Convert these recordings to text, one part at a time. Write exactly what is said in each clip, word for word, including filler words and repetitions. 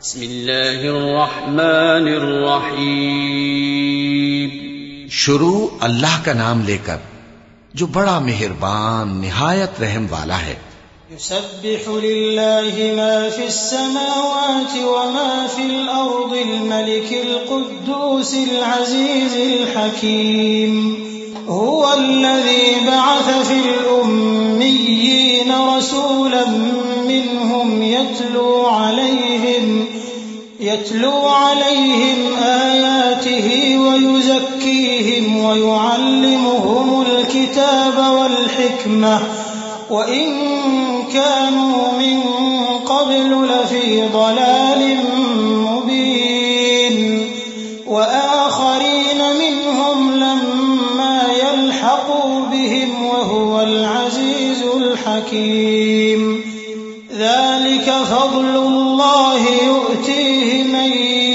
بسم اللہ الرحمن الرحیم. شروع اللہ کا نام لے کر جو بڑا مہربان نہایت رحم والا ہے. يسبح لله ما في السماوات وما في الأرض الملك القدوس العزيز الحكيم هو الذي بعث في الأميين رسولا منهم يتلو عليهم يتلو عليهم آياته ويزكيهم ويعلمهم الكتاب والحكمة وإن كانوا من قبل لفي ضلال مبين وآخرين منهم لما يلحقوا بهم وهو العزيز الحكيم. ذلك فضل الله يؤتيه من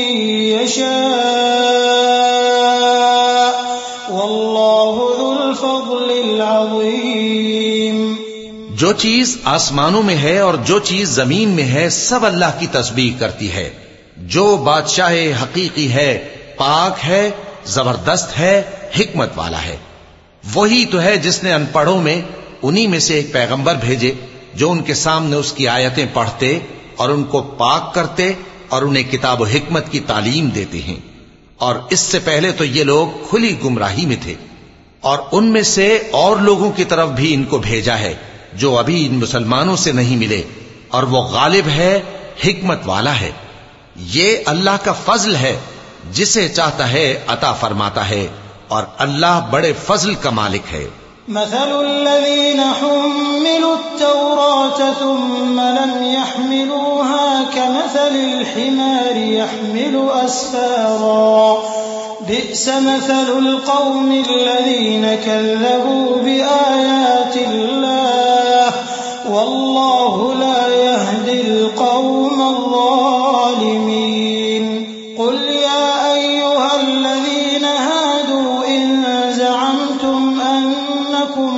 يشاء والله ذو الفضل العظيم. جو چیز آسمانوں میں ہے اور جو چیز زمین میں ہے سب اللہ کی تسبیح کرتی ہے. جو بادشاہ حقیقی ہے پاک ہے زبردست ہے حکمت والا ہے. وہی تو ہے جس نے ان پڑھوں میں انہی میں سے ایک پیغمبر بھیجے جو ان کے سامنے اس کی آیتیں پڑھتے اور ان کو پاک کرتے اور انہیں کتاب و حکمت کی تعلیم دیتے ہیں. اور اس سے پہلے تو یہ لوگ کھلی گمراہی میں تھے اور ان میں سے اور لوگوں کی طرف بھی ان کو بھیجا ہے جو ابھی ان مسلمانوں سے نہیں ملے اور وہ غالب ہے حکمت والا ہے. یہ اللہ کا فضل ہے جسے چاہتا ہے عطا فرماتا ہے اور اللہ بڑے فضل کا مالک ہے. مثل الذين حملوا التوراة ثم لم يحملوها كمثل الحمار يحمل أسفارا بئس مثل القوم الذين كذبوا بآيات الله والله لا يهدي القوم الظالمين. قل يا أيها الذين هادوا إن زعمتم أنكم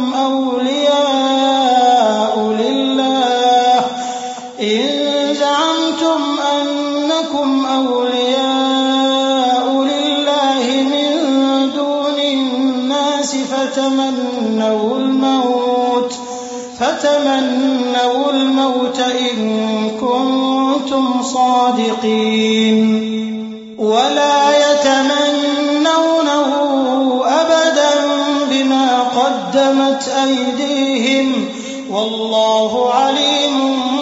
أولياء لله إن زعمتم أنكم أولياء لله من دون الناس فتمنوا الموت فتمنوا الموت إن كنتم صادقين ولا يتمنونه أبدا بما قدمت أيديهم والله عليم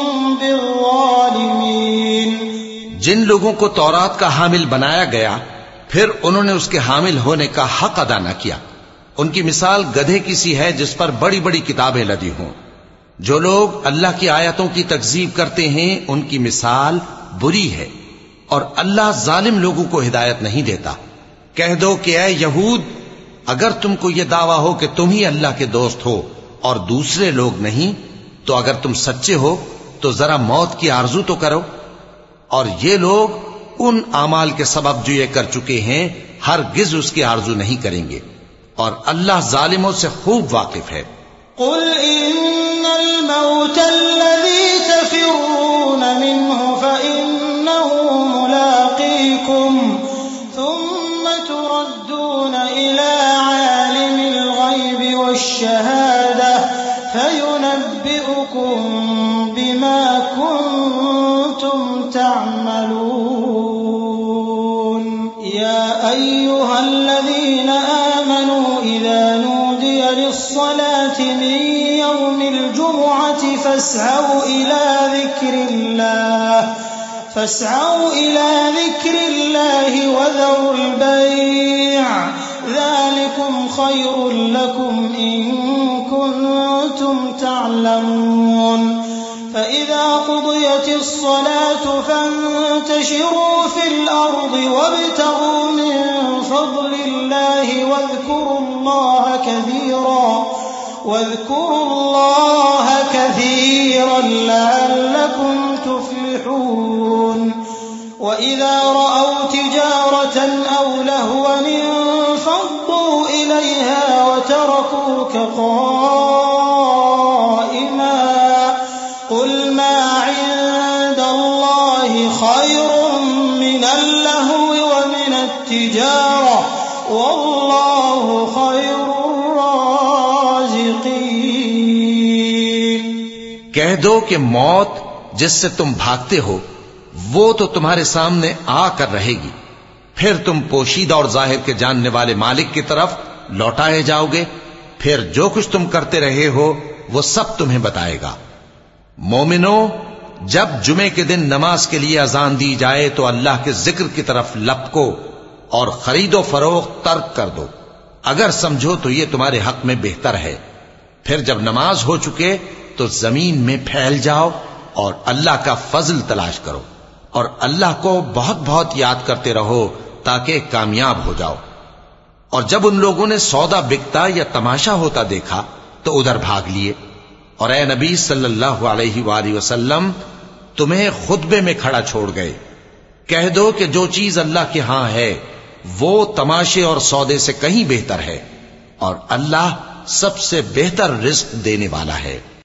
بالظالمين. جن لوگوں کو تورات کا حامل بنایا گیا پھر انہوں نے اس کے حامل ہونے کا حق ادا نہ کیا. ان کی مثال گدھے کی سی ہے جس پر بڑی بڑی کتابیں لدی ہوں. جو لوگ اللہ کی آیتوں کی تکذیب کرتے ہیں ان کی مثال بری ہے اور اللہ ظالم لوگوں کو ہدایت نہیں دیتا. کہہ دو کہ اے یہود اگر تم کو یہ دعویٰ ہو کہ تم ہی اللہ کے دوست ہو اور دوسرے لوگ نہیں تو اگر تم سچے ہو تو ذرا موت کی آرزو تو کرو. اور یہ لوگ ان اعمال کے سبب جو یہ کر چکے ہیں ہرگز اس کی آرزو نہیں کریں گے اور اللہ ظالموں سے خوب واقف ہے. قل إن الموت الذي تفرون منه فإنه ملاقيكم ثم تردون إلى عالم الغيب والشهادة فينبئكم بما كنتم تعملون. يا أيها الذين آمنوا إذا نودي للصلاة من يوم الجمعة فاسعوا إلى ذكر الله فاسعوا إلى ذكر الله وذروا البيع ذلكم خير لكم إن كنتم تعلمون. فإذا قضيت الصلاة فانتشروا في الأرض وابتغوا من فضل الله واذكروا الله كثيرا واذكروا الله كثيرا لعلكم تفلحون. وإذا رأوا تجارة أو لهوا انفضوا إليها وتركوك قائما قل ما عند الله خير من اللهو ومن التجارة والله خير الرازقين۔ کہہ دو کہ موت جس سے تم بھاگتے ہو وہ تو تمہارے سامنے آ کر رہے گی، پھر تم پوشیدہ اور ظاہر کے جاننے والے مالک کی طرف لوٹائے جاؤ گے، پھر جو کچھ تم کرتے رہے ہو وہ سب تمہیں بتائے گا۔ مومنو، جب جمعے کے دن نماز کے لیے اذان دی جائے تو اللہ کے ذکر کی طرف لپکو اور خرید و فروخت ترک کر دو، اگر سمجھو تو یہ تمہارے حق میں بہتر ہے۔ پھر جب نماز ہو چکے تو زمین میں پھیل جاؤ اور اللہ کا فضل تلاش کرو، اور اللہ کو بہت بہت یاد کرتے رہو تاکہ کامیاب ہو جاؤ۔ اور جب ان لوگوں نے سودا بکتا یا تماشا ہوتا دیکھا تو ادھر بھاگ لیے، اور اے نبی صلی اللہ علیہ وآلہ وسلم تمہیں خطبے میں کھڑا چھوڑ گئے۔ کہہ دو کہ جو چیز اللہ کے ہاں ہے وہ تماشے اور سودے سے کہیں بہتر ہے، اور اللہ سب سے بہتر رزق دینے والا ہے۔